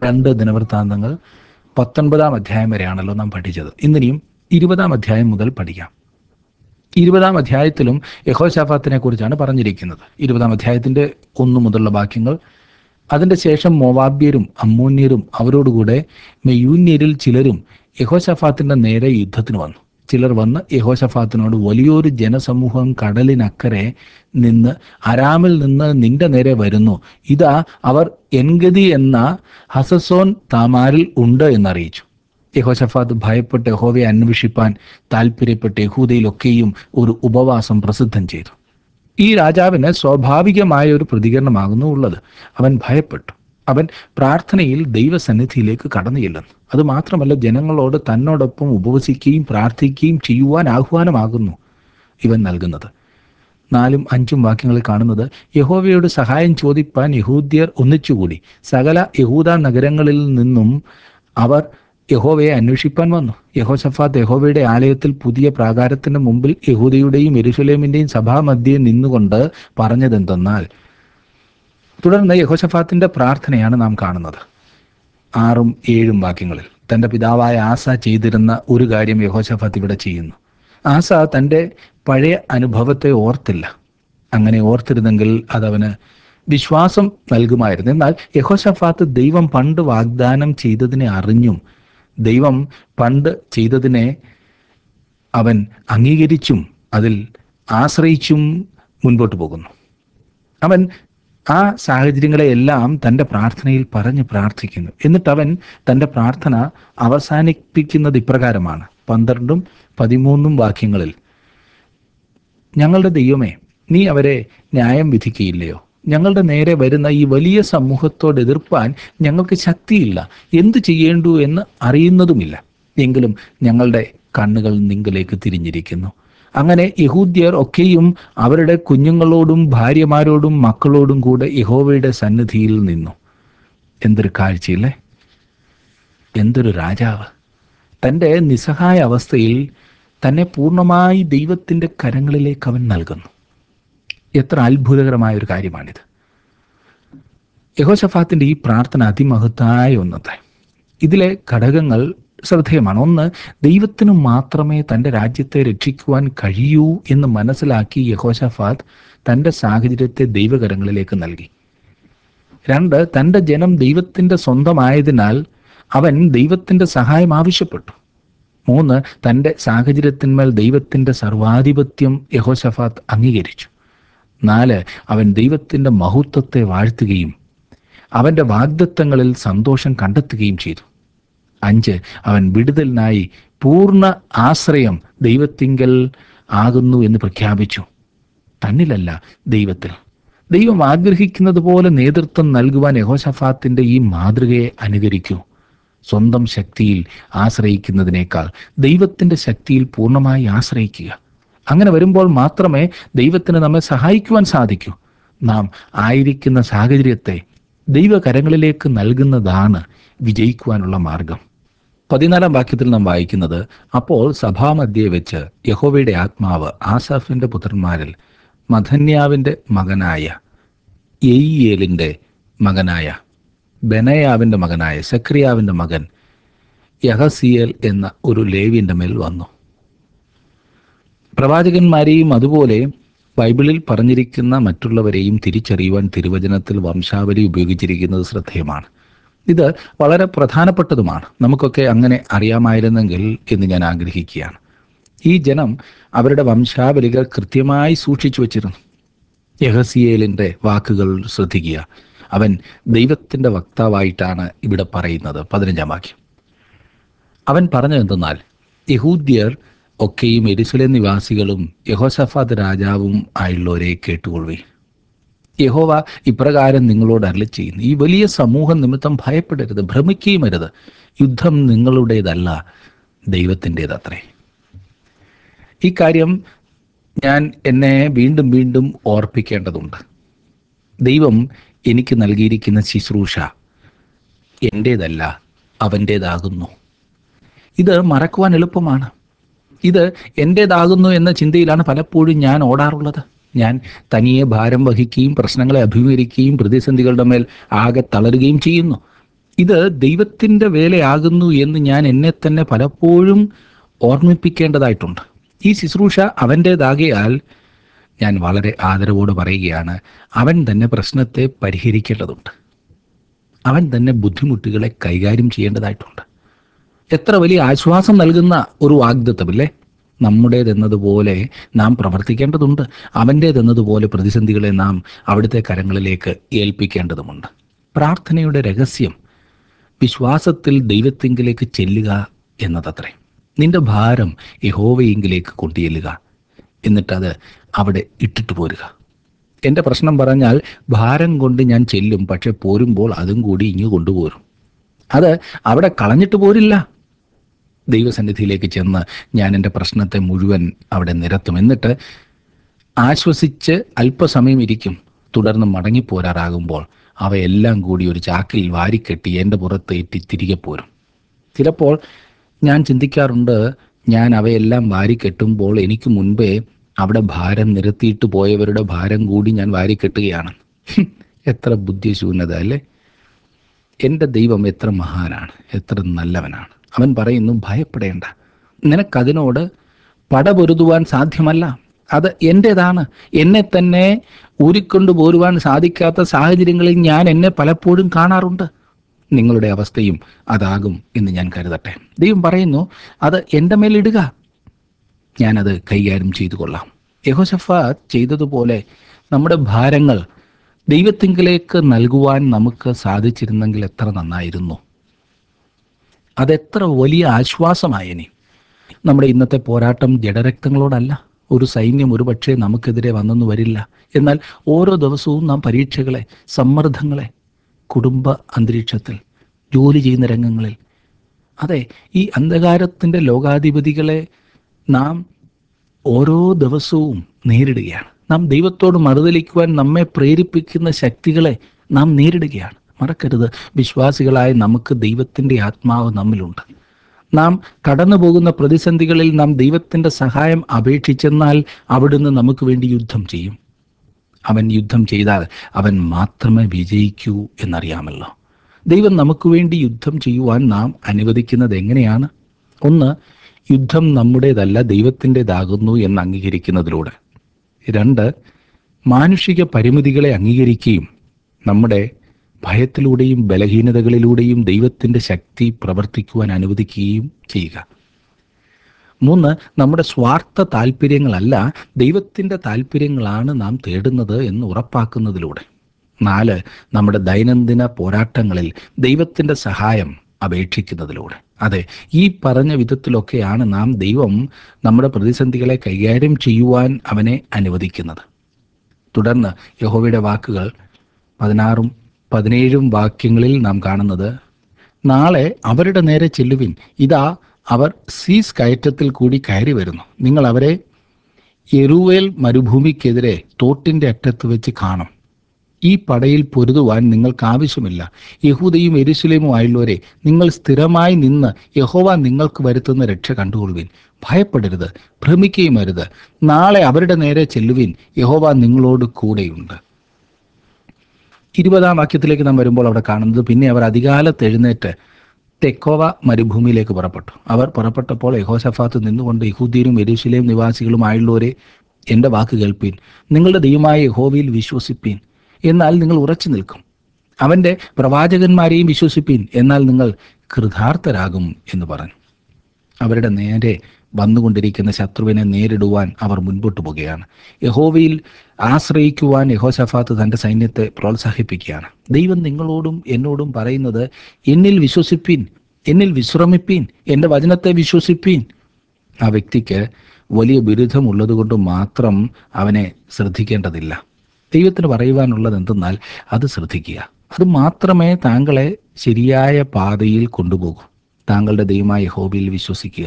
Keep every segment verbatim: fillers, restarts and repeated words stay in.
രണ്ട് ദിനവൃത്താന്തങ്ങൾ പത്തൊൻപതാം അധ്യായം വരെയാണല്ലോ നാം പഠിച്ചത്. ഇന്നിനിയും ഇരുപതാം അധ്യായം മുതൽ പഠിക്കാം. ഇരുപതാം അധ്യായത്തിലും യഹോശാഫാത്തിനെ കുറിച്ചാണ് പറഞ്ഞിരിക്കുന്നത്. ഇരുപതാം അധ്യായത്തിന്റെ ഒന്നു മുതലുള്ള വാക്യങ്ങൾ: അതിന്റെ ശേഷം മോവാബ്യരും അമ്മോന്യരും അവരോടുകൂടെ മെയൂന്യരിൽ ചിലരും യഹോശാഫാത്തിന്റെ നേരെ യുദ്ധത്തിന് വന്നു. ചിലർ വന്ന് യഹോശാഫാത്തിനോട്, വലിയൊരു ജനസമൂഹം കടലിനക്കരെ നിന്ന് അരാമിൽ നിന്ന് നിന്റെ നേരെ വരുന്നു. ഇതാ അവർ എൻഗദി എന്ന ഹസസോൻ താമാരിൽ ഉണ്ട് എന്നറിയിച്ചു. യഹോശാഫാത്ത് ഭയപ്പെട്ട് യഹോവയെ അന്വേഷിപ്പാൻ താല്പര്യപ്പെട്ട് യഹൂദയിലൊക്കെയും ഒരു ഉപവാസം പ്രസിദ്ധം ചെയ്തു. ഈ രാജാവിന് സ്വാഭാവികമായ ഒരു പ്രതികരണമാകുന്നു ഉള്ളത്. അവൻ ഭയപ്പെട്ടു. അവൻ പ്രാർത്ഥനയിൽ ദൈവസന്നിധിയിലേക്ക് കടന്നു ചെല്ലുന്നു. അതുമാത്രമല്ല, ജനങ്ങളോട് തന്നോടൊപ്പം ഉപവസിക്കുകയും പ്രാർത്ഥിക്കുകയും ചെയ്യുവാൻ ആഹ്വാനമാകുന്നു ഇവൻ നൽകുന്നത്. നാലും അഞ്ചും വാക്യങ്ങളിൽ കാണുന്നത്: യഹോവയോട് സഹായം ചോദിപ്പാൻ യഹൂദ്യർ ഒന്നിച്ചുകൂടി. സകല യഹൂദ നഗരങ്ങളിൽ നിന്നും അവർ യഹോവയെ അന്വേഷിപ്പാൻ വന്നു. യഹോശഫാത്ത് യഹോവയുടെ ആലയത്തിൽ പുതിയ പ്രാകാരത്തിന്റെ മുമ്പിൽ യഹൂദയുടെയും യെരൂശലേമിന്റെയും സഭാമധ്യേ നിന്നുകൊണ്ട് പറഞ്ഞതെന്തെന്നാൽ, തുടർന്ന് യഹോശഫാത്തിന്റെ പ്രാർത്ഥനയാണ് നാം കാണുന്നത്. ആറും ഏഴും വാക്യങ്ങളിൽ തൻ്റെ പിതാവായ ആസ ചെയ്തിരുന്ന ഒരു കാര്യം യഹോശഫാത്ത് ഇവിടെ ചെയ്യുന്നു. ആസ തൻ്റെ പഴയ അനുഭവത്തെ ഓർത്തില്ല. അങ്ങനെ ഓർത്തിരുന്നെങ്കിൽ അതവന് വിശ്വാസം നൽകുമായിരുന്നു. എന്നാൽ യഹോശഫാത്ത് ദൈവം പണ്ട് വാഗ്ദാനം ചെയ്തതിനെ അറിഞ്ഞും ദൈവം പണ്ട് ചെയ്തതിനെ അവൻ അംഗീകരിച്ചും അതിൽ ആശ്രയിച്ചും മുൻപോട്ട് പോകുന്നു. അവൻ ആ സാഹചര്യങ്ങളെയെല്ലാം തൻ്റെ പ്രാർത്ഥനയിൽ പറഞ്ഞ് പ്രാർത്ഥിക്കുന്നു. എന്നിട്ട് അവൻ തൻ്റെ പ്രാർത്ഥന അവസാനിപ്പിക്കുന്നത് ഇപ്രകാരമാണ്: പന്ത്രണ്ടും പതിമൂന്നും വാക്യങ്ങളിൽ: ഞങ്ങളുടെ ദൈവമേ, നീ അവരെ ന്യായം വിധിക്കുകയില്ലയോ? ഞങ്ങളുടെ നേരെ വരുന്ന ഈ വലിയ സമൂഹത്തോട് എതിർപ്പാൻ ഞങ്ങൾക്ക് ശക്തിയില്ല, എന്തു ചെയ്യേണ്ടു എന്ന് അറിയുന്നതുമില്ല. എങ്കിലും ഞങ്ങളുടെ കണ്ണുകൾ നിങ്കലേക്ക് തിരിഞ്ഞിരിക്കുന്നു. അങ്ങനെ യഹൂദ്യർ ഒക്കെയും അവരുടെ കുഞ്ഞുങ്ങളോടും ഭാര്യമാരോടും മക്കളോടും കൂടെ യഹോവയുടെ സന്നിധിയിൽ നിന്നു. എന്തൊരു കാഴ്ചയില്ലേ! എന്തൊരു രാജാവ്! തൻ്റെ നിസ്സഹായ അവസ്ഥയിൽ തന്നെ പൂർണ്ണമായി ദൈവത്തിൻ്റെ കരങ്ങളിലേക്ക് അവൻ നൽകുന്നു. എത്ര അത്ഭുതകരമായ ഒരു കാര്യമാണിത്! യഹോശഫാത്തിന്റെ ഈ പ്രാർത്ഥന അതിമഹത്തായ ഒന്നത്തെ. ഇതിലെ ഘടകങ്ങൾ ശ്രദ്ധേയമാണ്. ഒന്ന്, ദൈവത്തിന് മാത്രമേ തൻ്റെ രാജ്യത്തെ രക്ഷിക്കുവാൻ കഴിയൂ എന്ന് മനസ്സിലാക്കി യഹോശഫാത്ത് തൻ്റെ സാഹചര്യത്തെ ദൈവകരങ്ങളിലേക്ക് നൽകി. രണ്ട്, തൻ്റെ ജനം ദൈവത്തിൻ്റെ സ്വന്തമായതിനാൽ അവൻ ദൈവത്തിൻ്റെ സഹായം ആവശ്യപ്പെട്ടു. മൂന്ന്, തൻ്റെ സാഹചര്യത്തിന്മേൽ ദൈവത്തിൻ്റെ സർവാധിപത്യം യഹോശഫാത്ത് അംഗീകരിച്ചു. നാല്, അവൻ ദൈവത്തിൻ്റെ മഹത്വത്തെ വാഴ്ത്തുകയും അവൻ്റെ വാഗ്ദത്തങ്ങളിൽ സന്തോഷം കണ്ടെത്തുകയും ചെയ്തു. അഞ്ച്, അവൻ വിടുതലിനായി പൂർണ്ണ ആശ്രയം ദൈവത്തിങ്കൽ ആകുന്നു എന്ന് പ്രഖ്യാപിച്ചു. തന്നിലല്ല, ദൈവത്തിൽ. ദൈവം ആഗ്രഹിക്കുന്നത് പോലെ നേതൃത്വം നൽകുവാൻ യഹോശഫാത്തിന്റെ ഈ മാതൃകയെ അനുകരിക്കൂ. സ്വന്തം ശക്തിയിൽ ആശ്രയിക്കുന്നതിനേക്കാൾ ദൈവത്തിൻ്റെ ശക്തിയിൽ പൂർണ്ണമായി ആശ്രയിക്കുക. അങ്ങനെ വരുമ്പോൾ മാത്രമേ ദൈവത്തിന് നമ്മെ സഹായിക്കുവാൻ സാധിക്കൂ. നാം ആയിരിക്കുന്ന സാഹചര്യത്തെ ദൈവകരങ്ങളിലേക്ക് നൽകുന്നതാണ് വിജയിക്കുവാനുള്ള മാർഗം. പതിനാലാം വാക്യത്തിൽ നാം വായിക്കുന്നത്: അപ്പോൾ സഭാമധ്യേ വെച്ച് യഹോവയുടെ ആത്മാവ് ആസാഫിന്റെ പുത്രന്മാരിൽ മഥന്യാവിന്റെ മകനായ യെയിയേലിന്റെ മകനായ ബെനയാവിന്റെ മകനായ സെക്രിയാവിന്റെ മകൻ യഹസിയേൽ എന്ന ഒരു ലേവ്യന്റെ മേൽ വന്നു. പ്രവാചകന്മാരെയും അതുപോലെ ബൈബിളിൽ പറഞ്ഞിരിക്കുന്ന മറ്റുള്ളവരെയും തിരിച്ചറിയുവാൻ തിരുവചനത്തിൽ വംശാവലി ഉപയോഗിച്ചിരിക്കുന്നത് ശ്രദ്ധേയമാണ്. ഇത് വളരെ പ്രധാനപ്പെട്ടതുമാണ്. നമുക്കൊക്കെ അങ്ങനെ അറിയാമായിരുന്നെങ്കിൽ എന്ന് ഞാൻ ആഗ്രഹിക്കുകയാണ്. ഈ ജനം അവരുടെ വംശാവലികൾ കൃത്യമായി സൂക്ഷിച്ചു വച്ചിരുന്നു. യഹസിയേലിൻ്റെ വാക്കുകൾ ശ്രദ്ധിക്കുക. അവൻ ദൈവത്തിൻ്റെ വക്താവായിട്ടാണ് ഇവിടെ പറയുന്നത്. പതിനഞ്ചാം വാക്യം: അവൻ പറഞ്ഞതെന്തെന്നാൽ, യഹൂദ്യർ ഒക്കെയും യെരൂശലേം നിവാസികളും യഹോശഫാത്ത് രാജാവും ആയുള്ളവരെ കേട്ടുകൊള്ളുവീൻ. യഹോവ ഇപ്രകാരം നിങ്ങളോട് അരുളി ചെയ്യുന്നു: ഈ വലിയ സമൂഹം നിമിത്തം ഭയപ്പെടരുത്, ഭ്രമിക്കുകയും അരുത്. യുദ്ധം നിങ്ങളുടേതല്ല, ദൈവത്തിൻ്റെതത്രേ. ഈ കാര്യം ഞാൻ എന്നെ വീണ്ടും വീണ്ടും ഓർപ്പിക്കേണ്ടതുണ്ട്. ദൈവം എനിക്ക് നൽകിയിരിക്കുന്ന ശുശ്രൂഷ എൻ്റേതല്ല, അവൻ്റേതാകുന്നു. ഇത് മറക്കുവാൻ എളുപ്പമാണ്. ഇത് എൻ്റേതാകുന്നു എന്ന ചിന്തയിലാണ് പലപ്പോഴും ഞാൻ ഓടാറുള്ളത്. ഞാൻ തനിയെ ഭാരം വഹിക്കുകയും പ്രശ്നങ്ങളെ അഭിമുഖീകരിക്കുകയും പ്രതിസന്ധികളുടെ മേൽ ആകെ തളരുകയും ചെയ്യുന്നു. ഇത് ദൈവത്തിൻ്റെ വേലയാകുന്നു എന്ന് ഞാൻ എന്നെ തന്നെ പലപ്പോഴും ഓർമ്മിപ്പിക്കേണ്ടതായിട്ടുണ്ട്. ഈ ശുശ്രൂഷ അവൻ്റേതാകിയാൽ ഞാൻ വളരെ ആദരവോട് പറയുകയാണ്, അവൻ തന്നെ പ്രശ്നത്തെ പരിഹരിക്കേണ്ടതുണ്ട്. അവൻ തന്നെ ബുദ്ധിമുട്ടുകളെ കൈകാര്യം ചെയ്യേണ്ടതായിട്ടുണ്ട്. എത്ര വലിയ ആശ്വാസം നൽകുന്ന ഒരു വാഗ്ദത്തമില്ലേ? നമ്മുടേതെന്നതുപോലെ നാം പ്രവർത്തിക്കേണ്ടതുണ്ട്. അവൻ്റേതെന്നതുപോലെ പ്രതിസന്ധികളെ നാം അവിടുത്തെ കരങ്ങളിലേക്ക് ഏൽപ്പിക്കേണ്ടതുമുണ്ട്. പ്രാർത്ഥനയുടെ രഹസ്യം വിശ്വാസത്തിൽ ദൈവത്തിങ്കിലേക്ക് ചെല്ലുക എന്നതത്രേ. നിന്റെ ഭാരം യഹോവയെങ്കിലേക്ക് കൊണ്ടുചെല്ലുക, എന്നിട്ടത് അവിടെ ഇട്ടിട്ട് പോരുക. എൻ്റെ പ്രശ്നം പറഞ്ഞാൽ ഭാരം കൊണ്ട് ഞാൻ ചെല്ലും, പക്ഷെ പോരുമ്പോൾ അതും കൂടി ഇങ്ങ് കൊണ്ടുപോരും. അത് അവിടെ കളഞ്ഞിട്ട് പോരില്ല. ദൈവസന്നിധിയിലേക്ക് ചെന്ന് ഞാൻ എൻ്റെ പ്രശ്നത്തെ മുഴുവൻ അവിടെ നിരത്തും. എന്നിട്ട് ആശ്വസിച്ച് അല്പസമയം ഇരിക്കും. തുടർന്ന് മടങ്ങിപ്പോരാറാകുമ്പോൾ അവയെല്ലാം കൂടി ഒരു ചാക്കിൽ വാരിക്കെട്ടി എൻ്റെ പുറത്ത് ഏറ്റി തിരികെ പോരും. ചിലപ്പോൾ ഞാൻ ചിന്തിക്കാറുണ്ട്, ഞാൻ അവയെല്ലാം വാരിക്കെട്ടുമ്പോൾ എനിക്ക് മുൻപേ അവിടെ ഭാരം നിരത്തിയിട്ട് പോയവരുടെ ഭാരം കൂടി ഞാൻ വാരിക്കെട്ടുകയാണ്. എത്ര ബുദ്ധിശൂന്യത അല്ലേ! എൻ്റെ ദൈവം എത്ര മഹാനാണ്, എത്ര നല്ലവനാണ്. അവൻ പറയുന്നു, ഭയപ്പെടേണ്ട, നിനക്കതിനോട് പടപൊരുതുവാൻ സാധ്യമല്ല. അത് എൻ്റേതാണ്. എന്നെ തന്നെ ഊരിക്കൊണ്ടു പോരുവാൻ സാധിക്കാത്ത സാഹചര്യങ്ങളിൽ ഞാൻ എന്നെ പലപ്പോഴും കാണാറുണ്ട്. നിങ്ങളുടെ അവസ്ഥയും അതാകും എന്ന് ഞാൻ കരുതട്ടെ. ദൈവം പറയുന്നു, അത് എൻ്റെ മേലിടുക, ഞാനത് കൈകാര്യം ചെയ്തു കൊള്ളാം. യെഹോശഫാത്ത് ചെയ്തതുപോലെ നമ്മുടെ ഭാരങ്ങൾ ദൈവത്തിങ്കിലേക്ക് നൽകുവാൻ നമുക്ക് സാധിച്ചിരുന്നെങ്കിൽ എത്ര നന്നായിരുന്നു. അതെത്ര വലിയ ആശ്വാസമായേനെ. നമ്മുടെ ഇന്നത്തെ പോരാട്ടം ജഡരക്തങ്ങളോടല്ല. ഒരു സൈന്യം ഒരുപക്ഷെ നമുക്കെതിരെ വന്നെന്നു വരില്ല. എന്നാൽ ഓരോ ദിവസവും നാം പരീക്ഷകളെ, സമ്മർദ്ദങ്ങളെ, കുടുംബ അന്തരീക്ഷത്തിൽ, ജോലി ചെയ്യുന്ന രംഗങ്ങളിൽ, അതെ, ഈ അന്ധകാരത്തിൻ്റെ ലോകാധിപതികളെ നാം ഓരോ ദിവസവും നേരിടുകയാണ്. നാം ദൈവത്തോട് മറുതലിക്കുവാൻ നമ്മെ പ്രേരിപ്പിക്കുന്ന ശക്തികളെ നാം നേരിടുകയാണ്. മറക്കരുത്, വിശ്വാസികളായ നമുക്ക് ദൈവത്തിൻ്റെ ആത്മാവ് നമ്മിലുണ്ട്. നാം കടന്നു പോകുന്ന പ്രതിസന്ധികളിൽ നാം ദൈവത്തിൻ്റെ സഹായം അപേക്ഷിച്ചെന്നാൽ അവിടുന്ന് നമുക്ക് വേണ്ടി യുദ്ധം ചെയ്യും. അവൻ യുദ്ധം ചെയ്താൽ അവൻ മാത്രമേ വിജയിക്കൂ എന്നറിയാമല്ലോ. ദൈവം നമുക്ക് വേണ്ടി യുദ്ധം ചെയ്യുവാൻ നാം അനുവദിക്കുന്നത് എങ്ങനെയാണ്? ഒന്ന്, യുദ്ധം നമ്മുടേതല്ല, ദൈവത്തിൻ്റെതാകുന്നു എന്ന് അംഗീകരിക്കുന്നതിലൂടെ. രണ്ട്, മാനുഷിക പരിമിതികളെ അംഗീകരിക്കുകയും നമ്മുടെ ഭയത്തിലൂടെയും ബലഹീനതകളിലൂടെയും ദൈവത്തിൻ്റെ ശക്തി പ്രവർത്തിക്കുവാൻ അനുവദിക്കുകയും ചെയ്യുക. മൂന്ന്, നമ്മുടെ സ്വാർത്ഥ താല്പര്യങ്ങളല്ല, ദൈവത്തിൻ്റെ താല്പര്യങ്ങളാണ് നാം തേടുന്നത് എന്ന് ഉറപ്പാക്കുന്നതിലൂടെ. നാല്, നമ്മുടെ ദൈനംദിന പോരാട്ടങ്ങളിൽ ദൈവത്തിൻ്റെ സഹായം അപേക്ഷിക്കുന്നതിലൂടെ. അതെ, ഈ പറഞ്ഞ വിധത്തിലൊക്കെയാണ് നാം ദൈവം നമ്മുടെ പ്രതിസന്ധികളെ കൈകാര്യം ചെയ്യുവാൻ അവനെ അനുവദിക്കുന്നത്. തുടർന്ന് യഹോവയുടെ വാക്കുകൾ പതിനാറും പതിനേഴും വാക്യങ്ങളിൽ നാം കാണുന്നത്, നാളെ അവരുടെ നേരെ ചെല്ലുവിൻ, ഇതാ അവർ സീസ് കയറ്റത്തിൽ കൂടി കയറി വരുന്നു. നിങ്ങൾ അവരെ യെരൂവേൽ മരുഭൂമിക്കെതിരെ തോട്ടിൻ്റെ അറ്റത്ത് വെച്ച് കാണും. ഈ പടയിൽ പൊരുതുവാൻ നിങ്ങൾക്ക് ആവശ്യമില്ല. യഹൂദയും യെരൂശലേമും ആയുള്ളവരെ, നിങ്ങൾ സ്ഥിരമായി നിന്ന് യഹോവ നിങ്ങൾക്ക് വരുത്തുന്ന രക്ഷ കണ്ടുകൊള്ളുവിൻ. ഭയപ്പെടരുത്, ഭ്രമിക്കുകയും അരുത്. നാളെ അവരുടെ നേരെ ചെല്ലുവിൻ, യഹോവ നിങ്ങളോട് കൂടെയുണ്ട്. ഇരുപതാം വാക്യത്തിലേക്ക് നാം വരുമ്പോൾ അവിടെ കാണുന്നത്, പിന്നെ അവർ അതികാലത്ത് എഴുന്നേറ്റ് തെക്കോവ മരുഭൂമിയിലേക്ക് പുറപ്പെട്ടു. അവർ പുറപ്പെട്ടപ്പോൾ യഹോശഫാത്ത് നിന്നുകൊണ്ട്, യഹൂദ്യരും യെരൂശലേം നിവാസികളുമായുള്ളവരെ, എൻ്റെ വാക്ക് കേൾപ്പീൻ. നിങ്ങളുടെ ദൈവമായ യഹോവയിൽ വിശ്വസിപ്പീൻ, എന്നാൽ നിങ്ങൾ ഉറച്ചു നിൽക്കും. അവൻ്റെ പ്രവാചകന്മാരെയും വിശ്വസിപ്പീൻ, എന്നാൽ നിങ്ങൾ കൃതാർത്ഥരാകും എന്ന് പറഞ്ഞു. അവരുടെ നേരെ വന്നുകൊണ്ടിരിക്കുന്ന ശത്രുവിനെ നേരിടുവാൻ അവർ മുൻപോട്ട് പോകുകയാണ്. യഹോവയിൽ ആശ്രയിക്കുവാൻ യഹോശഫാത്ത് തൻ്റെ സൈന്യത്തെ പ്രോത്സാഹിപ്പിക്കുകയാണ്. ദൈവം നിങ്ങളോടും എന്നോടും പറയുന്നത്, എന്നിൽ വിശ്വസിപ്പീൻ, എന്നിൽ വിശ്രമിപ്പീൻ, എൻ്റെ വചനത്തെ വിശ്വസിപ്പീൻ. ആ വ്യക്തിക്ക് വലിയ ബിരുദമുള്ളത് കൊണ്ട് മാത്രം അവനെ ശ്രദ്ധിക്കേണ്ടതില്ല. ദൈവത്തിന് പറയുവാനുള്ളത് എന്തെന്നാൽ അത് ശ്രദ്ധിക്കുക. അത് മാത്രമേ താങ്കളെ ശരിയായ പാതയിൽ കൊണ്ടുപോകൂ. താങ്കളുടെ ദൈവമായ യഹോവയിൽ വിശ്വസിക്കുക,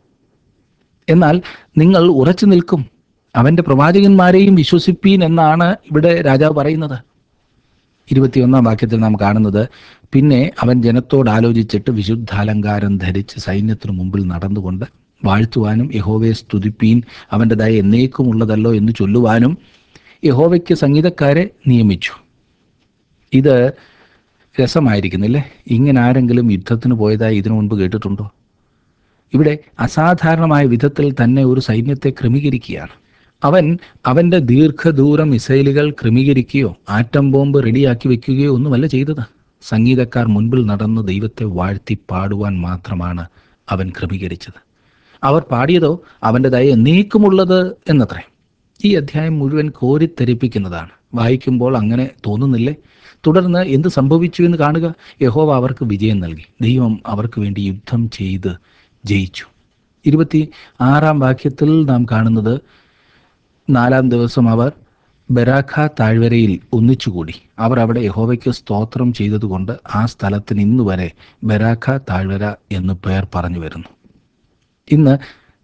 എന്നാൽ നിങ്ങൾ ഉറച്ചു നിൽക്കും. അവൻ്റെ പ്രവാചകന്മാരെയും വിശ്വസിപ്പീൻ എന്നാണ് ഇവിടെ രാജാവ് പറയുന്നത്. ഇരുപത്തിയൊന്നാം വാക്യത്തിൽ നാം കാണുന്നത്, പിന്നെ അവൻ ജനത്തോട് ആലോചിച്ചിട്ട് വിശുദ്ധാലങ്കാരം ധരിച്ച് സൈന്യത്തിനു മുമ്പിൽ നടന്നുകൊണ്ട് വാഴ്ത്തുവാനും യഹോവയെ സ്തുതിപ്പീൻ, അവൻ്റെ ദയ എന്നേക്കും ഉള്ളതല്ലോ എന്ന് ചൊല്ലുവാനും യഹോവയ്ക്ക് സംഗീതക്കാരെ നിയമിച്ചു. ഇത് രസമായിരിക്കുന്നില്ലേ? ഇങ്ങനെ ആരെങ്കിലും യുദ്ധത്തിന് പോയതായി ഇതിനു മുൻപ് കേട്ടിട്ടുണ്ടോ? ഇവിടെ അസാധാരണമായ വിധത്തിൽ തന്നെ ഒരു സൈന്യത്തെ ക്രമീകരിക്കുകയാണ്. അവൻ അവന്റെ ദീർഘദൂര മിസൈലുകൾ ക്രമീകരിക്കുകയോ ആറ്റം ബോംബ് റെഡിയാക്കി വെക്കുകയോ ഒന്നുമല്ല ചെയ്തത്. സംഗീതക്കാർ മുൻപിൽ നടന്ന് ദൈവത്തെ വാഴ്ത്തി പാടുവാൻ മാത്രമാണ് അവൻ ക്രമീകരിച്ചത്. അവർ പാടിയതോ അവൻ്റെ ദയ എന്നേക്കുമുള്ളത് എന്നത്രേ. ഈ അധ്യായം മുഴുവൻ കോരിത്തെരിപ്പിക്കുന്നതാണ്. വായിക്കുമ്പോൾ അങ്ങനെ തോന്നുന്നില്ലേ? തുടർന്ന് എന്ത് സംഭവിച്ചു എന്ന് കാണുക. യഹോവ അവർക്ക് വിജയം നൽകി. ദൈവം അവർക്ക് വേണ്ടി യുദ്ധം ചെയ്ത് ജയിച്ചു. ഇരുപത്തി ആറാം വാക്യത്തിൽ നാം കാണുന്നത്, നാലാം ദിവസം അവർ ബെരാഖ താഴ്വരയിൽ ഒന്നിച്ചുകൂടി. അവർ അവിടെ യഹോവയ്ക്ക് സ്തോത്രം ചെയ്തതുകൊണ്ട് ആ സ്ഥലത്തിന് ഇന്ന് വരെ ബെരാഖ താഴ്വര എന്ന് പേർ പറഞ്ഞു വരുന്നു. ഇന്ന്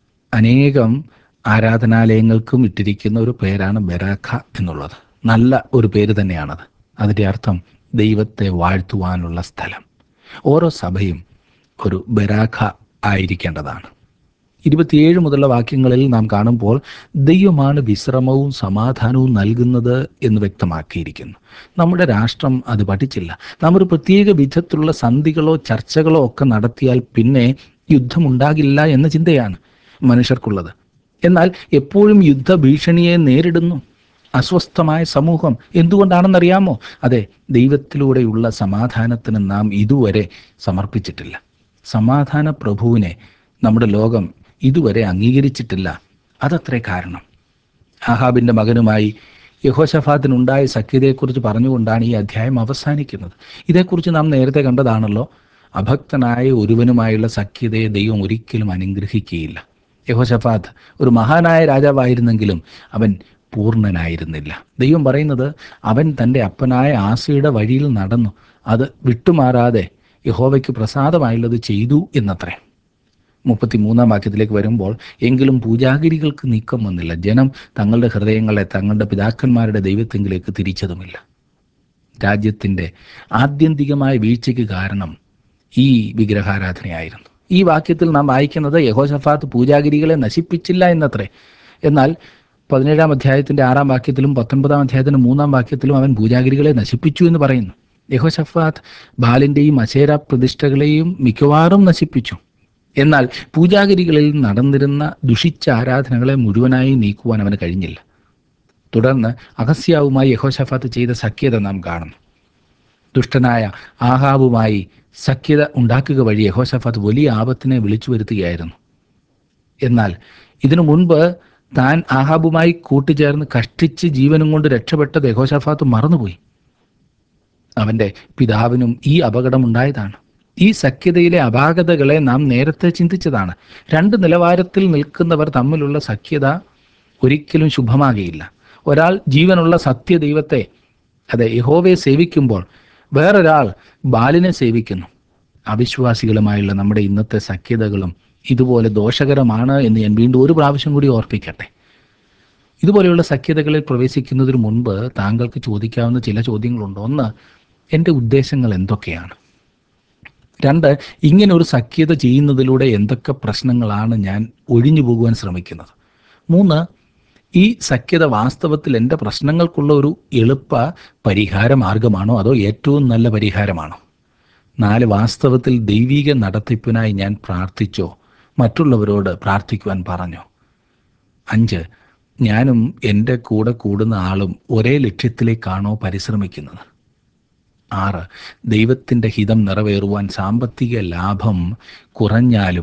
അനേകം ആരാധനാലയങ്ങൾക്കും ഇട്ടിരിക്കുന്ന ഒരു പേരാണ് ബെരാഖ എന്നുള്ളത്. നല്ല ഒരു പേര് തന്നെയാണത്. അതിൻ്റെ അർത്ഥം ദൈവത്തെ വാഴ്ത്തുവാനുള്ള സ്ഥലം. ഓരോ സഭയും ഒരു ബെരാഖ ആയിരിക്കേണ്ടതാണ്. ഇരുപത്തിയേഴ് മുതലുള്ള വാക്യങ്ങളിൽ നാം കാണുമ്പോൾ ദൈവമാണ് വിശ്രമവും സമാധാനവും നൽകുന്നത് എന്ന് വ്യക്തമാക്കിയിരിക്കുന്നു. നമ്മുടെ രാഷ്ട്രം അത് പഠിച്ചില്ല. നാം ഒരു പ്രത്യേക വിധത്തിലുള്ള സന്ധികളോ ചർച്ചകളോ ഒക്കെ നടത്തിയാൽ പിന്നെ യുദ്ധമുണ്ടാകില്ല എന്ന ചിന്തയാണ് മനുഷ്യർക്കുള്ളത്. എന്നാൽ എപ്പോഴും യുദ്ധഭീഷണിയെ നേരിടുന്നു അസ്വസ്ഥമായ സമൂഹം. എന്തുകൊണ്ടാണെന്നറിയാമോ? അതെ, ദൈവത്തിലൂടെയുള്ള സമാധാനത്തിന് നാം ഇതുവരെ സമർപ്പിച്ചിട്ടില്ല. സമാധാന പ്രഭുവിനെ നമ്മുടെ ലോകം ഇതുവരെ അംഗീകരിച്ചിട്ടില്ല. അതത്രേ കാരണം. ആഹാബിൻ്റെ മകനുമായി യഹോശഫാത്തിനുണ്ടായ സഖ്യതയെക്കുറിച്ച് പറഞ്ഞുകൊണ്ടാണ് ഈ അധ്യായം അവസാനിക്കുന്നത്. ഇതേക്കുറിച്ച് നാം നേരത്തെ കണ്ടതാണല്ലോ. അഭക്തനായ ഒരുവനുമായുള്ള സഖ്യതയെ ദൈവം ഒരിക്കലും അനുഗ്രഹിക്കുകയില്ല. യഹോശഫാത്ത് ഒരു മഹാനായ രാജാവായിരുന്നെങ്കിലും അവൻ പൂർണ്ണനായിരുന്നില്ല. ദൈവം പറയുന്നത്, അവൻ തൻ്റെ അപ്പനായ ആസയുടെ വഴിയിൽ നടന്നു, അത് വിട്ടുമാറാതെ യഹോവയ്ക്ക് പ്രസാദമായുള്ളത് ചെയ്തു എന്നത്രേ. മുപ്പത്തിമൂന്നാം വാക്യത്തിലേക്ക് വരുമ്പോൾ, എങ്കിലും പൂജാഗിരികൾക്ക് നീക്കം വന്നില്ല. ജനം തങ്ങളുടെ ഹൃദയങ്ങളെ തങ്ങളുടെ പിതാക്കന്മാരുടെ ദൈവത്തെങ്കിലേക്ക് തിരിച്ചതുമില്ല. രാജ്യത്തിൻ്റെ ആത്യന്തികമായ വീഴ്ചയ്ക്ക് കാരണം ഈ വിഗ്രഹാരാധനയായിരുന്നു. ഈ വാക്യത്തിൽ നാം വായിക്കുന്നത് യഹോശഫാത്ത് പൂജാഗിരികളെ നശിപ്പിച്ചില്ല എന്നത്രേ. എന്നാൽ പതിനേഴാം അധ്യായത്തിൻ്റെ ആറാം വാക്യത്തിലും പത്തൊൻപതാം അധ്യായത്തിൻ്റെ മൂന്നാം വാക്യത്തിലും അവൻ പൂജാഗിരികളെ നശിപ്പിച്ചു എന്ന് പറയുന്നു. യഹോശഫാത്ത് ബാലിൻ്റെയും അശേര പ്രതിഷ്ഠകളെയും മിക്കവാറും നശിപ്പിച്ചു. എന്നാൽ പൂജാഗിരികളിൽ നടന്നിരുന്ന ദുഷിച്ച ആരാധനകളെ മുഴുവനായി നീക്കുവാൻ അവന് കഴിഞ്ഞില്ല. തുടർന്ന് അഹസ്യാവുമായി യഹോശഫാത്ത് ചെയ്ത സഖ്യത നാം കാണുന്നു. ദുഷ്ടനായ ആഹാബുമായി സഖ്യത ഉണ്ടാക്കുക വഴി യഹോശഫാത്ത് വലിയ ആപത്തിനെ വിളിച്ചു വരുത്തുകയായിരുന്നു. എന്നാൽ ഇതിനു മുൻപ് താൻ ആഹാബുമായി കൂട്ടുചേർന്ന് കഷ്ടിച്ച് ജീവനും കൊണ്ട് രക്ഷപ്പെട്ടത് യഹോശഫാത്ത് മറന്നുപോയി. അവൻ്റെ പിതാവിനും ഈ അപകടമുണ്ടായതാണ്. ഈ സഖ്യതയിലെ അപാകതകളെ നാം നേരത്തെ ചിന്തിച്ചതാണ്. രണ്ട് നിലവാരത്തിൽ നിൽക്കുന്നവർ തമ്മിലുള്ള സഖ്യത ഒരിക്കലും ശുഭമാകുകയില്ല. ഒരാൾ ജീവനുള്ള സത്യദൈവത്തെ, അതെ യഹോവയെ സേവിക്കുമ്പോൾ വേറൊരാൾ ബാലിനെ സേവിക്കുന്നു. അവിശ്വാസികളുമായുള്ള നമ്മുടെ ഇന്നത്തെ സഖ്യതകളും ഇതുപോലെ ദോഷകരമാണ് എന്ന് ഞാൻ വീണ്ടും ഒരു പ്രാവശ്യം കൂടി ഓർപ്പിക്കട്ടെ. ഇതുപോലെയുള്ള സഖ്യതകളിൽ പ്രവേശിക്കുന്നതിന് മുൻപ് താങ്കൾക്ക് ചോദിക്കാവുന്ന ചില ചോദ്യങ്ങളുണ്ട്. ഒന്ന്, എൻ്റെ ഉദ്ദേശങ്ങൾ എന്തൊക്കെയാണ്? രണ്ട്, ഇങ്ങനെ ഒരു സഖ്യത ചെയ്യുന്നതിലൂടെ എന്തൊക്കെ പ്രശ്നങ്ങളാണ് ഞാൻ ഒഴിഞ്ഞു പോകുവാൻ ശ്രമിക്കുന്നത്? മൂന്ന്, ഈ സഖ്യത വാസ്തവത്തിൽ എൻ്റെ പ്രശ്നങ്ങൾക്കുള്ള ഒരു എളുപ്പ പരിഹാര മാർഗമാണോ അതോ ഏറ്റവും നല്ല പരിഹാരമാണോ? നാല്, വാസ്തവത്തിൽ ദൈവിക നടത്തിപ്പിനായി ഞാൻ പ്രാർത്ഥിച്ചോ മറ്റുള്ളവരോട് പ്രാർത്ഥിക്കുവാൻ പറഞ്ഞോ? അഞ്ച്, ഞാനും എൻ്റെ കൂടെ കൂടുന്ന ആളും ഒരേ ലക്ഷ്യത്തിലേക്കാണോ പരിശ്രമിക്കുന്നത്? ആറ്, ദൈവത്തിൻ്റെ ഹിതം നിറവേറുവാൻ സാമ്പത്തിക ലാഭം കുറഞ്ഞാലും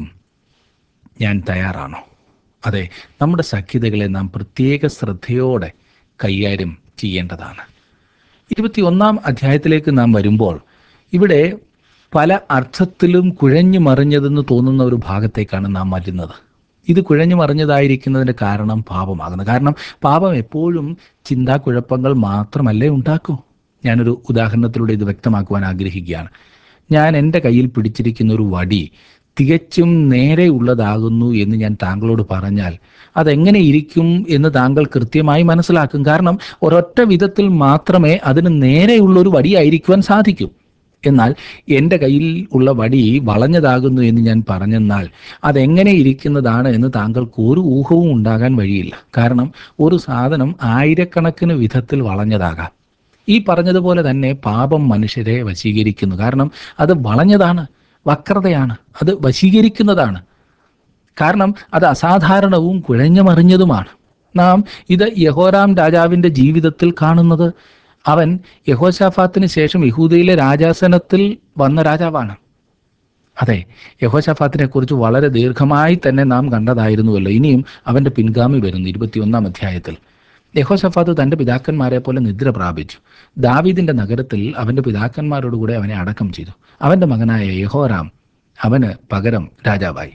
ഞാൻ തയ്യാറാണോ? അതെ, നമ്മുടെ സഖ്യതകളെ നാം പ്രത്യേക ശ്രദ്ധയോടെ കൈകാര്യം ചെയ്യേണ്ടതാണ്. ഇരുപത്തി ഒന്നാം അധ്യായത്തിലേക്ക് നാം വരുമ്പോൾ ഇവിടെ പല അർത്ഥത്തിലും കുഴഞ്ഞു മറിഞ്ഞതെന്ന് തോന്നുന്ന ഒരു ഭാഗത്തേക്കാണ് നാം വരുന്നത്. ഇത് കുഴഞ്ഞു മറിഞ്ഞതായിരിക്കുന്നതിൻ്റെ കാരണം പാപമാകുന്നത്. കാരണം പാപം എപ്പോഴും ചിന്താക്കുഴപ്പങ്ങൾ മാത്രമല്ലേ ഉണ്ടാക്കൂ. ഞാനൊരു ഉദാഹരണത്തിലൂടെ ഇത് വ്യക്തമാക്കുവാൻ ആഗ്രഹിക്കുകയാണ്. ഞാൻ എൻ്റെ കയ്യിൽ പിടിച്ചിരിക്കുന്ന ഒരു വടി തികച്ചും നേരെയുള്ളതാകുന്നു എന്ന് ഞാൻ താങ്കളോട് പറഞ്ഞാൽ അതെങ്ങനെ ഇരിക്കും എന്ന് താങ്കൾ കൃത്യമായി മനസ്സിലാക്കും. കാരണം ഒരൊറ്റ വിധത്തിൽ മാത്രമേ അതിന് നേരെയുള്ളൊരു വടിയായിരിക്കുവാൻ സാധിക്കൂ. എന്നാൽ എൻ്റെ കയ്യിൽ ഉള്ള വടി വളഞ്ഞതാകുന്നു എന്ന് ഞാൻ പറഞ്ഞെന്നാൽ അതെങ്ങനെ ഇരിക്കുന്നതാണ് എന്ന് താങ്കൾക്ക് ഒരു ഊഹവും ഉണ്ടാകാൻ വഴിയില്ല. കാരണം ഒരു സാധനം ആയിരക്കണക്കിന് വിധത്തിൽ വളഞ്ഞതാകാം. ഈ പറഞ്ഞതുപോലെ തന്നെ പാപം മനുഷ്യരെ വശീകരിക്കുന്നു. കാരണം അത് വളഞ്ഞതാണ്, വക്രതയാണ്, അത് വശീകരിക്കുന്നതാണ്. കാരണം അത് അസാധാരണവും കുഴഞ്ഞുമറിഞ്ഞതുമാണ്. നാം ഇത് യഹോരാം രാജാവിൻ്റെ ജീവിതത്തിൽ കാണുന്നത്. അവൻ യഹോശാഫാത്തിന് ശേഷം യഹൂദയിലെ രാജാസനത്തിൽ വന്ന രാജാവാണ്. അതെ, യഹോശാഫാത്തിനെ കുറിച്ച് വളരെ ദീർഘമായി തന്നെ നാം കണ്ടതായിരുന്നുവല്ലോ. ഇനിയും അവൻ്റെ പിൻഗാമി വരുന്നു ഇരുപത്തിയൊന്നാം അധ്യായത്തിൽ. യഹോശാഫാത്ത് തൻ്റെ പിതാക്കന്മാരെ പോലെ നിദ്ര പ്രാപിച്ചു. ദാവീദിൻ്റെ നഗരത്തിൽ അവൻ്റെ പിതാക്കന്മാരോടുകൂടെ അവനെ അടക്കം ചെയ്തു. അവൻ്റെ മകനായ യഹോരാം അവന് പകരം രാജാവായി.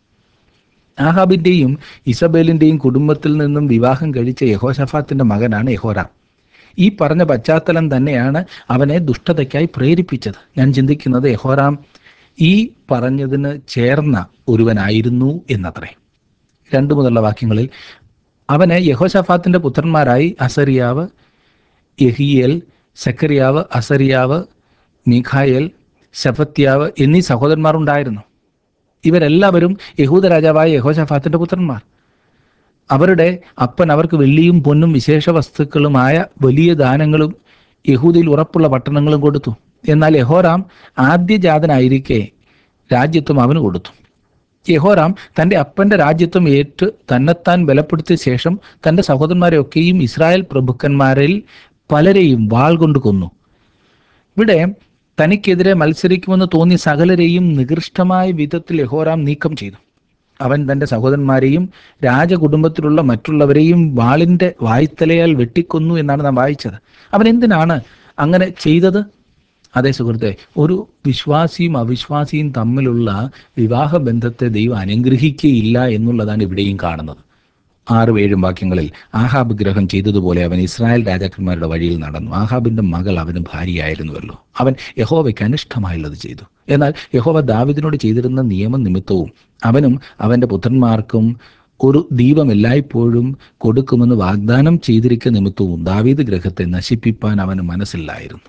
ആഹാബിൻ്റെയും ഇസബേലിൻ്റെയും കുടുംബത്തിൽ നിന്നും വിവാഹം കഴിച്ച യഹോശാഫാത്തിൻ്റെ മകനാണ് യഹോരാം. ഈ പറഞ്ഞ പശ്ചാത്തലം തന്നെയാണ് അവനെ ദുഷ്ടതയ്ക്കായി പ്രേരിപ്പിച്ചത്. ഞാൻ ചിന്തിക്കുന്നത് യഹോരാം ഈ പറഞ്ഞതിന് ചേർന്ന ഒരുവനായിരുന്നു എന്നത്രേ. രണ്ടു മുതലുള്ള വാക്യങ്ങളിൽ അവന് യഹോശാഫാത്തിൻ്റെ പുത്രന്മാരായി അസരിയാവ്, യഹിയേൽ, സെക്കറിയാവ്, അസരിയാവ്, മീഖായേൽ, ശഫത്യാവ് എന്നീ സഹോദരന്മാർ ഉണ്ടായിരുന്നു. ഇവരെല്ലാവരും യഹൂദ രാജാവായ യഹോശാഫാത്തിൻ്റെ പുത്രന്മാർ. അവരുടെ അപ്പൻ അവർക്ക് വെള്ളിയും പൊന്നും വിശേഷ വസ്തുക്കളുമായ വലിയ ദാനങ്ങളും യഹൂദയിൽ ഉറപ്പുള്ള പട്ടണങ്ങളും കൊടുത്തു. എന്നാൽ യഹോരാം ആദ്യജാതനായിരിക്കെ രാജ്യത്വം അവന് കൊടുത്തു. യഹോരാം തൻ്റെ അപ്പൻ്റെ രാജ്യത്വം ഏറ്റ് തന്നെത്താൻ ബലപ്പെടുത്തിയ ശേഷം തൻ്റെ സഹോദരന്മാരെയൊക്കെയും ഇസ്രായേൽ പ്രഭുക്കന്മാരിൽ പലരെയും വാൾ കൊണ്ട് കൊന്നു. ഇവിടെ തനിക്കെതിരെ മത്സരിക്കുമെന്ന് തോന്നിയ സകലരെയും നികൃഷ്ടമായ വിധത്തിൽ യഹോരാം നീക്കം ചെയ്തു. അവൻ തൻ്റെ സഹോദരന്മാരെയും രാജകുടുംബത്തിലുള്ള മറ്റുള്ളവരെയും വാളിൻ്റെ വായ്ത്തലയാൽ വെട്ടിക്കൊന്നു എന്നാണ് നാം വായിച്ചത്. അവൻ എന്തിനാണ് അങ്ങനെ ചെയ്തത്? അതേ സുഹൃത്തെ, ഒരു വിശ്വാസിയും അവിശ്വാസിയും തമ്മിലുള്ള വിവാഹബന്ധത്തെ ദൈവം അനുഗ്രഹിക്കുകയില്ല എന്നുള്ളതാണ് ഇവിടെയും കാണുന്നത്. ആറും ഏഴും വാക്യങ്ങളിൽ ആഹാബ് ഗ്രഹം ചെയ്തതുപോലെ അവൻ ഇസ്രായേൽ രാജാക്കന്മാരുടെ വഴിയിൽ നടന്നു. ആഹാബിൻ്റെ മകൾ അവന് ഭാര്യയായിരുന്നുവല്ലോ. അവൻ യഹോവയ്ക്ക് അനിഷ്ടമായുള്ളത് ചെയ്തു. എന്നാൽ യഹോവ ദാവീദിനോട് ചെയ്തിരുന്ന നിയമനിമിത്തവും അവനും അവൻ്റെ പുത്രന്മാർക്കും ഒരു ദീപം എല്ലായ്പ്പോഴും കൊടുക്കുമെന്ന് വാഗ്ദാനം ചെയ്തിരിക്കുന്ന നിമിത്തവും ദാവീദ് ഗ്രഹത്തെ നശിപ്പിപ്പാൻ അവന് മനസ്സില്ലായിരുന്നു.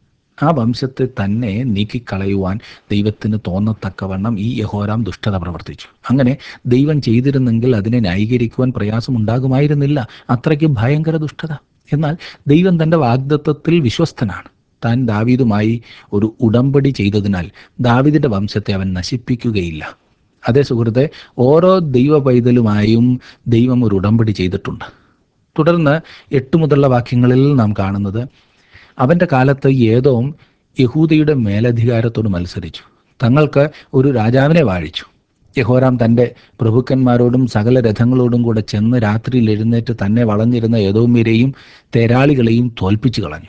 ആ വംശത്തെ തന്നെ നീക്കിക്കളയുവാൻ ദൈവത്തിന് തോന്നത്തക്കവണ്ണം ഈ യഹോരാം ദുഷ്ടത പ്രവർത്തിച്ചു. അങ്ങനെ ദൈവം ചെയ്തിരുന്നെങ്കിൽ അതിനെ ന്യായീകരിക്കുവാൻ പ്രയാസമുണ്ടാകുമായിരുന്നില്ല. അത്രയ്ക്ക് ഭയങ്കര ദുഷ്ടത. എന്നാൽ ദൈവം തൻ്റെ വാഗ്ദത്തത്തിൽ വിശ്വസ്തനാണ്. താൻ ദാവീദുമായി ഒരു ഉടമ്പടി ചെയ്തതിനാൽ ദാവീദിൻ്റെ വംശത്തെ അവൻ നശിപ്പിക്കുകയില്ല. അതേ സുഹൃത്തെ, ഓരോ ദൈവ പൈതലുമായും ദൈവം ഒരു ഉടമ്പടി ചെയ്തിട്ടുണ്ട്. തുടർന്ന് എട്ട് മുതലുള്ള വാക്യങ്ങളിൽ നാം കാണുന്നത്, അവൻ്റെ കാലത്ത് ഏദോം യഹൂദയുടെ മേലധികാരത്തോട് മത്സരിച്ചു, തങ്ങൾക്ക് ഒരു രാജാവിനെ വാഴിച്ചു. യഹോരാം തൻ്റെ പ്രഭുക്കന്മാരോടും സകല രഥങ്ങളോടും കൂടെ ചെന്ന് രാത്രിയിൽ എഴുന്നേറ്റ് തന്നെ വളഞ്ഞിരുന്ന ഏദോമ്യരെയും തേരാളികളെയും തോൽപ്പിച്ചു കളഞ്ഞു.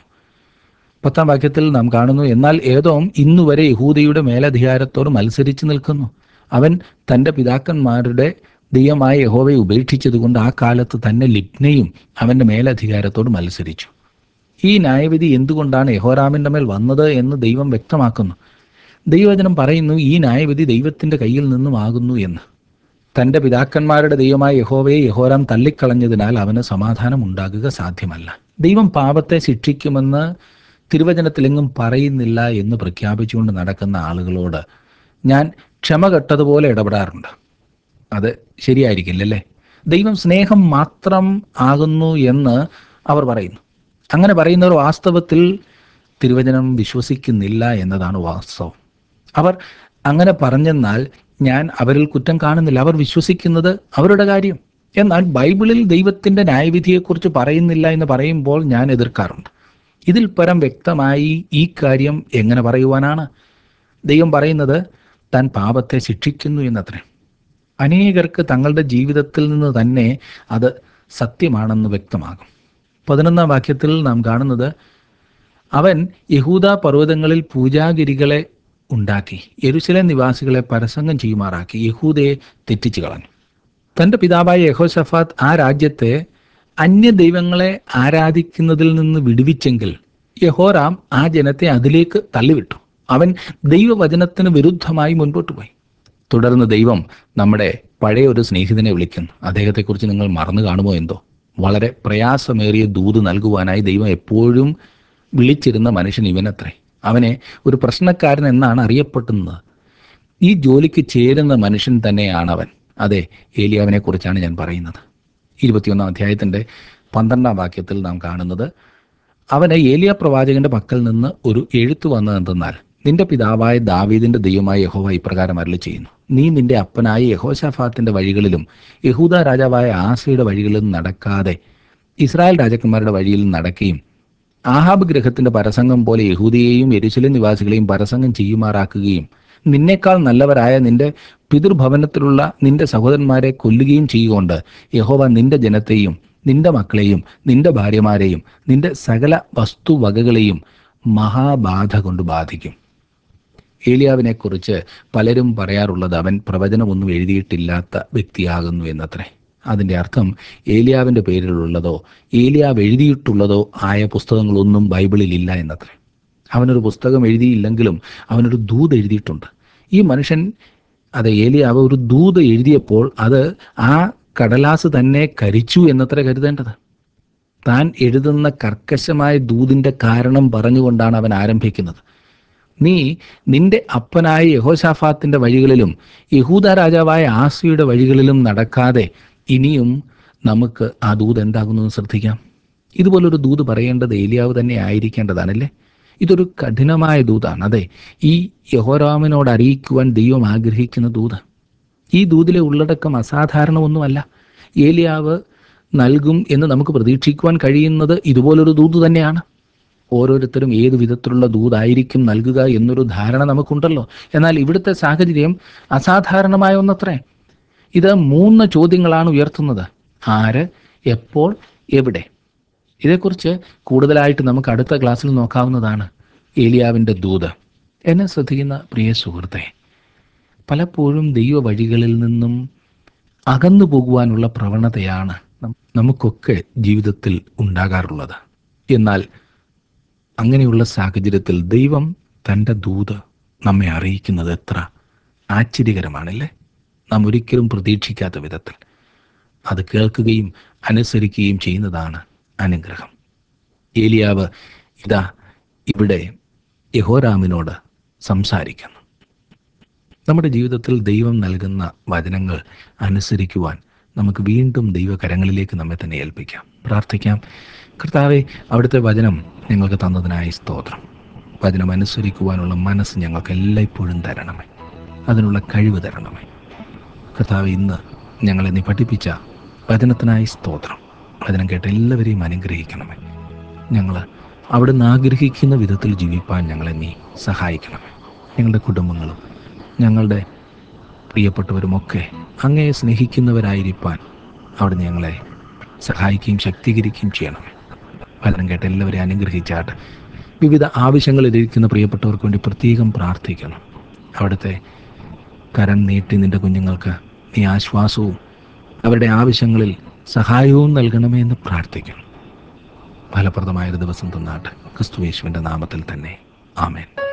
പത്താം വാക്യത്തിൽ നാം കാണുന്നു, എന്നാൽ ഏദോം ഇന്നുവരെ യഹൂദയുടെ മേലധികാരത്തോട് മത്സരിച്ച് നിൽക്കുന്നു. അവൻ തൻ്റെ പിതാക്കന്മാരുടെ ദൈവമായ യഹോവയെ ഉപേക്ഷിച്ചതുകൊണ്ട് ആ കാലത്ത് തന്നെ ലിബ്നയും അവൻ്റെ മേലധികാരത്തോട് മത്സരിച്ചു. ഈ ന്യായവിധി എന്തുകൊണ്ടാണ് യഹോരാമിൻ്റെ മേൽ വന്നത് എന്ന് ദൈവം വ്യക്തമാക്കുന്നു. ദൈവവചനം പറയുന്നു, ഈ ന്യായവിധി ദൈവത്തിൻ്റെ കയ്യിൽ നിന്നും ആകുന്നു എന്ന്. തൻ്റെ പിതാക്കന്മാരുടെ ദൈവമായ യഹോവയെ യഹോരാം തള്ളിക്കളഞ്ഞതിനാൽ അവന് സമാധാനം ഉണ്ടാകുക സാധ്യമല്ല. ദൈവം പാപത്തെ ശിക്ഷിക്കുമെന്ന് തിരുവചനത്തിലെങ്ങും പറയുന്നില്ല എന്ന് പ്രഖ്യാപിച്ചുകൊണ്ട് നടക്കുന്ന ആളുകളോട് ഞാൻ ക്ഷമ കെട്ടതുപോലെ ഇടപെടാറുണ്ട്. അത് ശരിയായിരിക്കില്ലല്ലേ? ദൈവം സ്നേഹം മാത്രം ആകുന്നു എന്ന് അവർ പറയുന്നു. അങ്ങനെ പറയുന്നവർ വാസ്തവത്തിൽ തിരുവചനം വിശ്വസിക്കുന്നില്ല എന്നതാണ് വാസ്തവം. അവർ അങ്ങനെ പറഞ്ഞെന്നാൽ ഞാൻ അവരിൽ കുറ്റം കാണുന്നില്ല. അവർ വിശ്വസിക്കുന്നത് അവരുടെ കാര്യം. എന്നാൽ ബൈബിളിൽ ദൈവത്തിൻ്റെ ന്യായവിധിയെക്കുറിച്ച് പറയുന്നില്ല എന്ന് പറയുമ്പോൾ ഞാൻ എതിർക്കാറുണ്ട്. ഇതിൽ പരം വ്യക്തമായി ഈ കാര്യം എങ്ങനെ പറയുവാനാണ്? ദൈവം പറയുന്നത് താൻ പാപത്തെ ശിക്ഷിക്കുന്നു എന്നത്രേ. അനേകർക്ക് തങ്ങളുടെ ജീവിതത്തിൽ നിന്ന് തന്നെ അത് സത്യമാണെന്ന് വ്യക്തമാകും. പതിനൊന്നാം വാക്യത്തിൽ നാം കാണുന്നത്, അവൻ യഹൂദ പർവ്വതങ്ങളിൽ പൂജാഗിരികളെ ഉണ്ടാക്കി യെരൂശലേം നിവാസികളെ പരസംഗം ചെയ്യുമാറാക്കി യഹൂദയെ തെറ്റിച്ചു കളഞ്ഞു. തൻ്റെ പിതാവായ യഹോശാഫാത്ത് ആ രാജ്യത്തെ അന്യ ദൈവങ്ങളെ ആരാധിക്കുന്നതിൽ നിന്ന് വിടുവിച്ചെങ്കിൽ യഹോരാം ആ ജനത്തെ അതിലേക്ക് തള്ളിവിട്ടു. അവൻ ദൈവവചനത്തിന് വിരുദ്ധമായി മുൻപോട്ട് പോയി. തുടർന്ന് ദൈവം നമ്മുടെ പഴയ ഒരു സ്നേഹിതനെ വിളിക്കുന്നു. അദ്ദേഹത്തെക്കുറിച്ച് നിങ്ങൾ മറന്നു കാണുമോ എന്തോ? വളരെ പ്രയാസമേറിയ ദൂത് നൽകുവാനായി ദൈവം എപ്പോഴും വിളിച്ചിരുന്ന മനുഷ്യൻ ഇവനത്രേ. അവനെ ഒരു പ്രശ്നക്കാരൻ എന്നാണ് അറിയപ്പെടുന്നത്. ഈ ജോലിക്ക് ചേരുന്ന മനുഷ്യൻ തന്നെയാണ് അവൻ. അതെ, ഏലിയാവിനെ കുറിച്ചാണ് ഞാൻ പറയുന്നത്. ഇരുപത്തിയൊന്നാം അധ്യായത്തിൻ്റെ പന്ത്രണ്ടാം വാക്യത്തിൽ നാം കാണുന്നത്, അവന് ഏലിയ പ്രവാചകന്റെ പക്കൽ നിന്ന് ഒരു എഴുത്ത് വന്നതെന്തെന്നാൽ, നിന്റെ പിതാവായ ദാവീദിന്റെ ദൈവമായ യഹോവ ഇപ്രകാരം അരുളി ചെയ്യുന്നു, നീ നിന്റെ അപ്പനായ യഹോശാഫാത്തിന്റെ വഴികളിലും യഹൂദ രാജാവായ ആസയുടെ വഴികളിലും നടക്കാതെ ഇസ്രായേൽ രാജാക്കന്മാരുടെ വഴിയിൽ നടക്കുകയും ആഹാബ് ഗൃഹത്തിന്റെ പരസംഗം പോലെ യഹൂദിയെയും യെരൂശലേം നിവാസികളെയും പരസംഗം ചെയ്യുമാറാക്കുകയും നിന്നേക്കാൾ നല്ലവരായ നിന്റെ പിതൃഭവനത്തിലുള്ള നിന്റെ സഹോദരന്മാരെ കൊല്ലുകയും ചെയ്യുകൊണ്ട് യഹോവ നിന്റെ ജനത്തെയും നിന്റെ മക്കളെയും നിന്റെ ഭാര്യമാരെയും നിന്റെ സകല വസ്തുവകകളെയും മഹാബാധ കൊണ്ട് ബാധിക്കും. ഏലിയാവിനെ കുറിച്ച് പലരും പറയാറുള്ളത് അവൻ പ്രവചനമൊന്നും എഴുതിയിട്ടില്ലാത്ത വ്യക്തിയാകുന്നു എന്നത്രേ. അതിൻ്റെ അർത്ഥം ഏലിയാവിൻ്റെ പേരിലുള്ളതോ ഏലിയാവ് എഴുതിയിട്ടുള്ളതോ ആയ പുസ്തകങ്ങളൊന്നും ബൈബിളിൽ ഇല്ല എന്നത്രേ. അവനൊരു പുസ്തകം എഴുതിയില്ലെങ്കിലും അവനൊരു ദൂത് എഴുതിയിട്ടുണ്ട്. ഈ മനുഷ്യൻ, അത് ഏലിയാവ്, ഒരു ദൂത് എഴുതിയപ്പോൾ അത് ആ കടലാസ് തന്നെ കരിച്ചു എന്നത്ര കരുതേണ്ടത്. താൻ എഴുതുന്ന കർക്കശമായ ദൂതിൻ്റെ കാരണം പറഞ്ഞുകൊണ്ടാണ് അവൻ ആരംഭിക്കുന്നത്. നീ നിന്റെ അപ്പനായ യഹോശാഫാത്തിന്റെ വഴികളിലും യഹൂദ രാജാവായ ആസയുടെ വഴികളിലും നടക്കാതെ, ഇനിയും നമുക്ക് ആ ദൂത് എന്താകുന്നു ശ്രദ്ധിക്കാം. ഇതുപോലൊരു ദൂത് പറയേണ്ടത് ഏലിയാവ് തന്നെ ആയിരിക്കേണ്ടതാണല്ലേ. ഇതൊരു കഠിനമായ ദൂതാണ്. അതെ, ഈ യഹോരാമിനോട് അറിയിക്കുവാൻ ദൈവം ആഗ്രഹിക്കുന്ന ദൂത്. ഈ ദൂതിലെ ഉള്ളടക്കം അസാധാരണമൊന്നുമല്ല. ഏലിയാവ് നൽകും എന്ന് നമുക്ക് പ്രതീക്ഷിക്കുവാൻ കഴിയുന്നത് ഇതുപോലൊരു ദൂത് തന്നെയാണ്. ഓരോരുത്തരും ഏതു വിധത്തിലുള്ള ദൂതായിരിക്കും നൽകുക എന്നൊരു ധാരണ നമുക്കുണ്ടല്ലോ. എന്നാൽ ഇവിടുത്തെ സാഹചര്യം അസാധാരണമായ ഒന്നത്രേ. ഇത് മൂന്ന് ചോദ്യങ്ങളാണ് ഉയർത്തുന്നത്: ആര്, എപ്പോൾ, എവിടെ. ഇതേക്കുറിച്ച് കൂടുതലായിട്ട് നമുക്ക് അടുത്ത ക്ലാസ്സിൽ നോക്കാവുന്നതാണ്. ഏലിയാവിൻ്റെ ദൂത്. എന്നെ ശ്രദ്ധിക്കുന്ന പ്രിയ സുഹൃത്തെ, പലപ്പോഴും ദൈവ വഴികളിൽ നിന്നും അകന്നു പോകുവാനുള്ള പ്രവണതയാണ് നമുക്കൊക്കെ ജീവിതത്തിൽ ഉണ്ടാകാറുള്ളത്. എന്നാൽ അങ്ങനെയുള്ള സാഹചര്യത്തിൽ ദൈവം തൻ്റെ ദൂത് നമ്മെ അറിയിക്കുന്നത് എത്ര ആശ്ചര്യകരമാണല്ലേ. നാം ഒരിക്കലും പ്രതീക്ഷിക്കാത്ത വിധത്തിൽ അത് കേൾക്കുകയും അനുസരിക്കുകയും ചെയ്യുന്നതാണ് അനുഗ്രഹം. ഏലിയാവ് ഇതാ ഇവിടെ യഹോരാമിനോട് സംസാരിക്കുന്നു. നമ്മുടെ ജീവിതത്തിൽ ദൈവം നൽകുന്ന വചനങ്ങൾ അനുസരിക്കുവാൻ നമുക്ക് വീണ്ടും ദൈവകരങ്ങളിലേക്ക് നമ്മെ തന്നെ ഏൽപ്പിക്കാം. പ്രാർത്ഥിക്കാം. കർത്താവെ, അവിടുത്തെ വചനം ഞങ്ങൾക്ക് തന്നതിനായി സ്തോത്രം. വചനം അനുസരിക്കുവാനുള്ള മനസ്സ് ഞങ്ങൾക്ക് എല്ലായ്പ്പോഴും തരണമേ. അതിനുള്ള കഴിവ് തരണമേ. കർത്താവെ, ഇന്ന് ഞങ്ങളെ നീ പഠിപ്പിച്ച വചനത്തിനായി സ്തോത്രം. വചനം കേട്ട എല്ലാവരെയും അനുഗ്രഹിക്കണമേ. ഞങ്ങൾ അവിടുന്ന് ആഗ്രഹിക്കുന്ന വിധത്തിൽ ജീവിപ്പാൻ ഞങ്ങളെ നീ സഹായിക്കണമേ. ഞങ്ങളുടെ കുടുംബങ്ങളും ഞങ്ങളുടെ പ്രിയപ്പെട്ടവരുമൊക്കെ അങ്ങയെ സ്നേഹിക്കുന്നവരായിരിക്കാൻ അവിടുന്ന് ഞങ്ങളെ സഹായിക്കുകയും ശക്തീകരിക്കുകയും ചെയ്യണമേ. വചനം കേട്ട് എല്ലാവരെയും അനുഗ്രഹിച്ചാട്ട്. വിവിധ ആവശ്യങ്ങളിലിരിക്കുന്ന പ്രിയപ്പെട്ടവർക്ക് വേണ്ടി പ്രത്യേകം പ്രാർത്ഥിക്കണം. അവിടുത്തെ കരം നീട്ടി നിൻ്റെ കുഞ്ഞുങ്ങൾക്ക് നീ ആശ്വാസവും അവരുടെ ആവശ്യങ്ങളിൽ സഹായവും നൽകണമേ എന്ന് പ്രാർത്ഥിക്കണം. ഫലപ്രദമായൊരു ദിവസം തന്നാട്ട്. ക്രിസ്തു യേശുവിൻ്റെ നാമത്തിൽ തന്നെ. ആമേൻ.